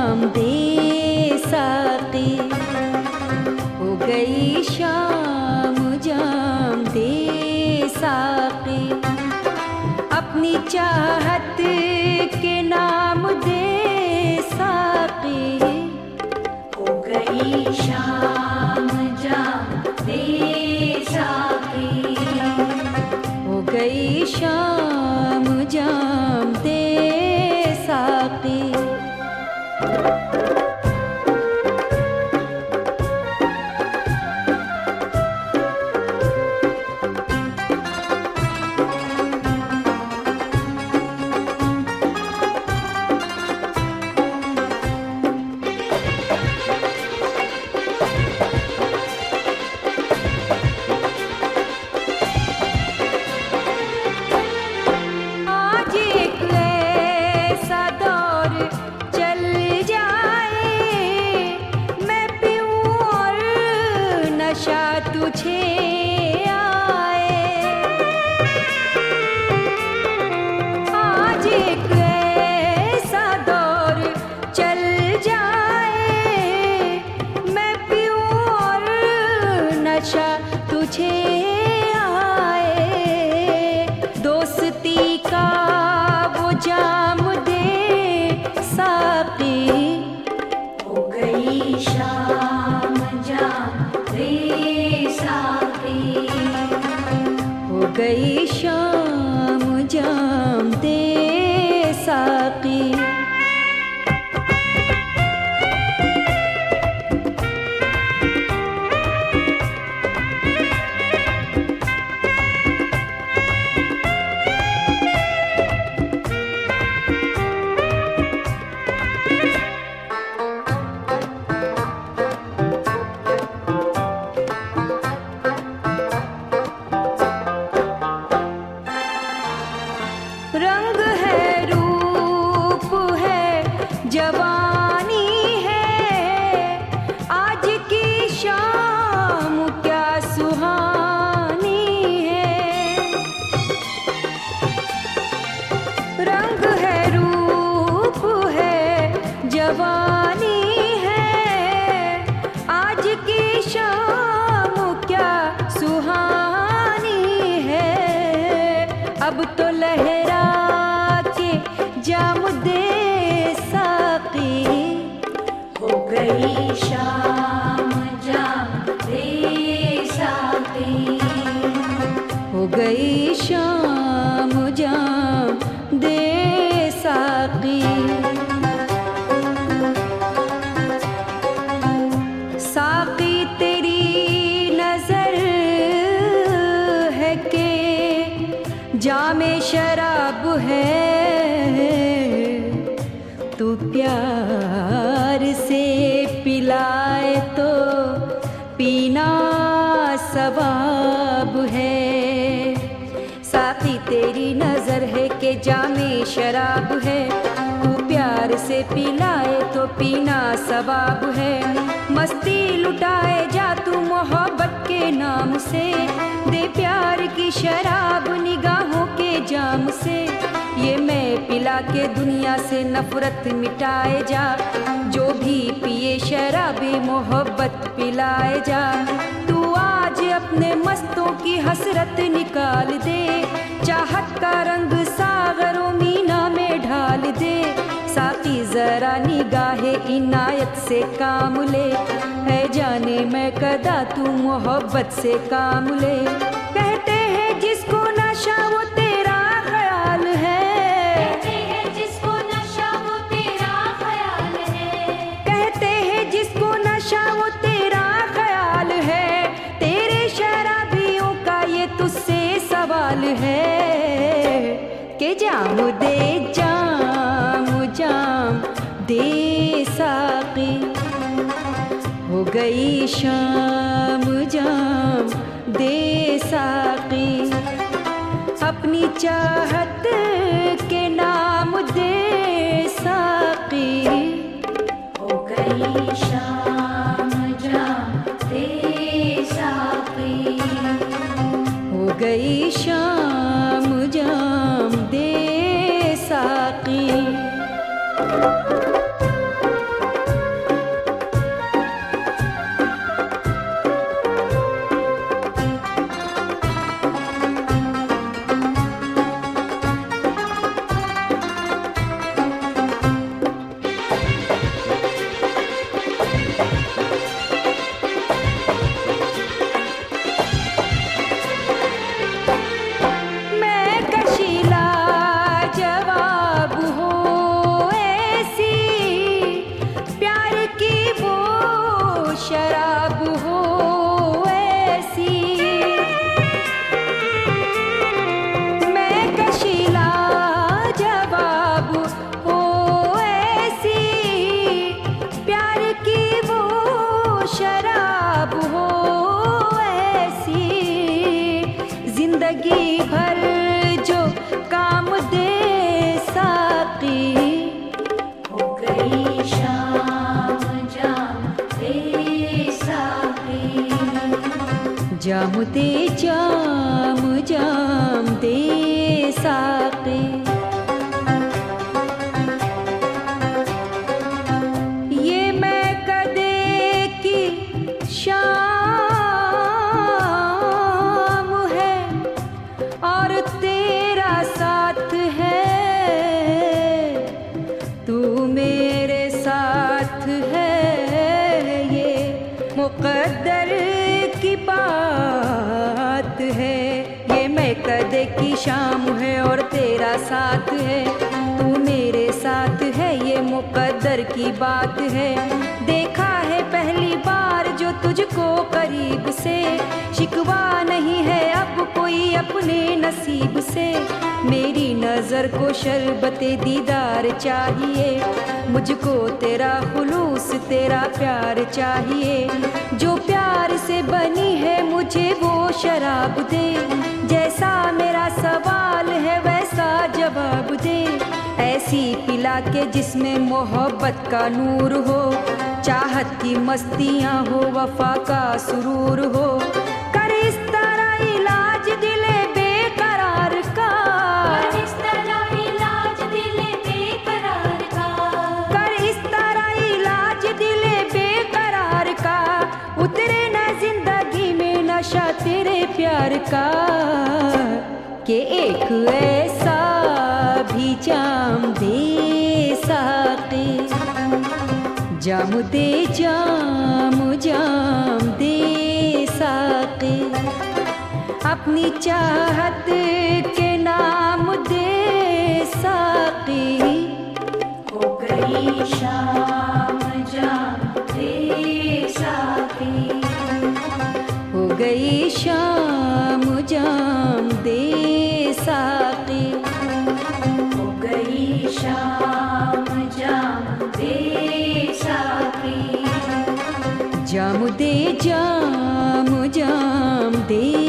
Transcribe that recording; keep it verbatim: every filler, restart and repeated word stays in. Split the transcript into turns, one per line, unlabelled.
जाम दे साकी, हो गई शाम जाम दे साकी, अपनी चाहत के नाम दे साकी,
हो गई शाम जाम दे साकी,
हो गई शाम जाम दे साकी। तुझे आए आज एक ऐसा दौर चल जाए, मैं पीऊं और नशा तुझे आए, दोस्ती का वो जाम दे साकी,
हो गई शाम जाम दे साकी,
हो गई शाम जाम दे साकी। रंग है रूप है जवानी है, आज की शाम क्या सुहानी है, रंग है रूप है जवानी है, आज की शाम क्या सुहानी है, अब तो लहरा जाम दे साकी,
हो गई शाम जाम दे साकी,
हो गई शाम जाम दे साकी। साकी तेरी नजर है कि जामे शराब है, तू प्यार से पिलाए तो पीना सवाब है, साकी तेरी नजर है कि जामे शराब है, तू प्यार से पिलाए तो पीना सवाब है, मस्ती लुटाए जा तू मोहब्बत के नाम से, दे प्यार की शराब निगाहों के जाम से, ये मैं पिला के दुनिया से नफरत मिटाए जा, जो भी पिए शराबे मोहब्बत पिलाए जा, तू आज अपने मस्तों की हसरत निकाल दे, चाहत का रंग सागरों मीना में ढाल दे, साकी जरा निगाहे इनायत से काम ले, है जाने मैं कदा तू मोहब्बत से काम ले, कहते हैं जिसको नशा वो तेरा ख्याल है,
कहते हैं जिसको नशा वो तेरा ख्याल है,
कहते हैं जिसको नशा वो तेरा ख्याल है, तेरे शराबियों का ये तुझसे सवाल है, कि जाम दे जाम जाम दे साकी, हो गई शाम जाम दे साकी, अपनी चाहत के नाम दे साकी,
हो गई शाम जाम दे साकी,
हो गई शाम जाम दे साकी। जाम दे जाम जाम दे साक़ी। ये मैं कदे की शाम है और तेरा साथ है, तू मेरे साथ है, ये मुक़द्दर की बात है। ये मैं कदे की शाम है और तेरा साथ है, तू मेरे साथ है, ये मुक़द्दर की बात है। देखा है पहली बार जो तुझको करीब से, शिकवा नहीं है अब कोई अपने नसीब से। मेरी नज़र को शरबते दीदार चाहिए, मुझको तेरा खुलूस तेरा प्यार चाहिए। जो प्यार से बनी है मुझे वो शराब दे, जैसा मेरा सवाल है वैसा जवाब दे। ऐसी पिला के जिसमें मोहब्बत का नूर हो, चाहत की मस्तियाँ हो, वफा का सुरूर हो। कर इस तरह इलाज दिले बेकरार का,
कर इस तरह इलाज दिले बेकरार का,
कर इस तरह इलाज दिले बेकरार का। उतरे ना जिंदगी में नशा तेरे प्यार का, कि एक ऐसा भी जाम दे साक़ी। जाम दे जाम जाम दे साक़ी। अपनी चाहत के नाम दे साक़ी।
हो गई शाम जाम दे साक़ी,
हो गई शाम जाम दे साक़ी।
हो गई शाम जाम दे साक़ी।
जाम दे जाम जाम दे